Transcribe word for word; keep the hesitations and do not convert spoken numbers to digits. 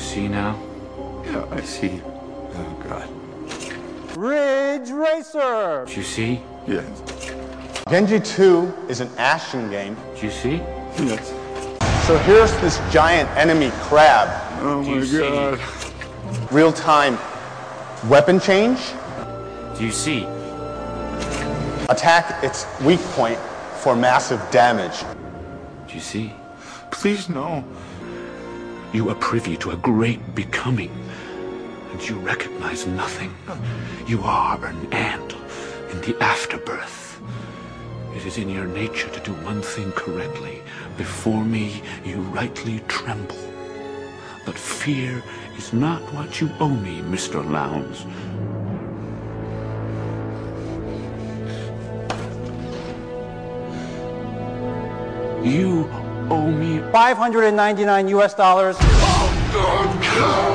see now? Yeah, I see. Oh, God. Ridge Racer! Did you see? Yes. Genji two is an action game. Did you see? Yes. So here's this giant enemy crab. Oh, Do you my see? God. Real-time weapon change. Do you see? Attack its weak point for massive damage. Do you see? Please, no. You are privy to a great becoming, and you recognize nothing. You are an ant in the afterbirth. It is in your nature to do one thing correctly. Before me, you rightly tremble. But fear is not what you owe me, Mister Lowndes. You owe me five hundred ninety-nine U S dollars. Oh, God.